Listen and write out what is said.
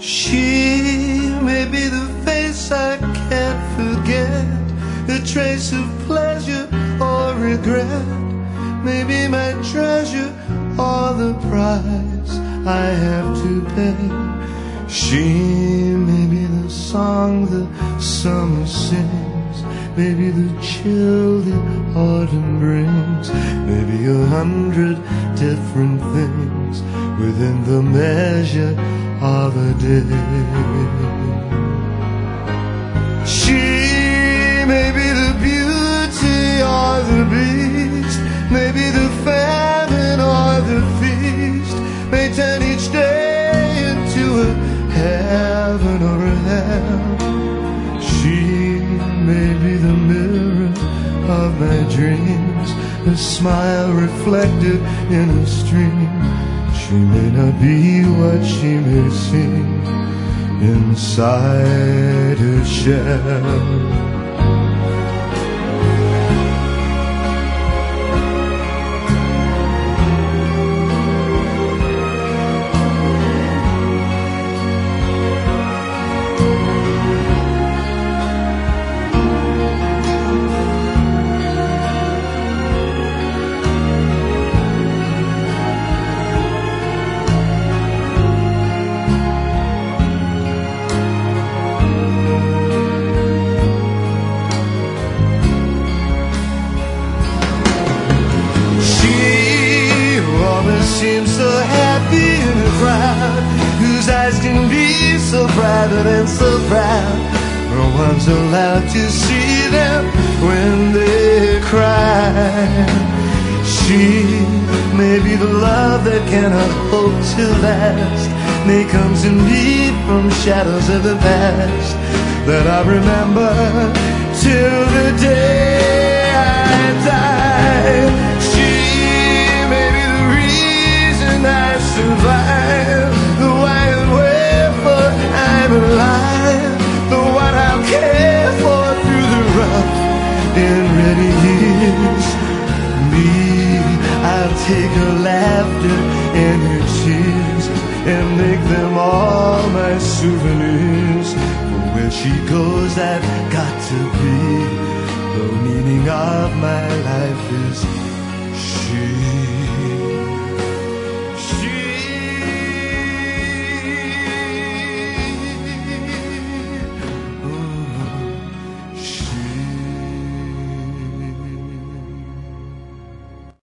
She may be the face I can't forget, a trace of pleasure or regret, maybe my treasure or the price I have to pay. She may be the song the summer sings, maybe the chill the autumn brings, maybe 100 different things within the measure of a day. She may be the beauty or the beast, maybe the famine or the feast, may turn each day into a heaven or a hell. She may be the mirror of my dreams, a smile reflected in a stream. She may not be what she may seem inside her shell. Seems so happy in a crowd, whose eyes can be so private and so proud. No one's allowed to see them when they cry. She may be the love that cannot hope to last, may come to me from shadows of the past that I remember till the day I die. I survive, the why and wherefore I'm alive, the what I'll care for through the rough and ready years. Me, I'll take her laughter and her tears and make them all my souvenirs. For where she goes I've got to be, the meaning of my life is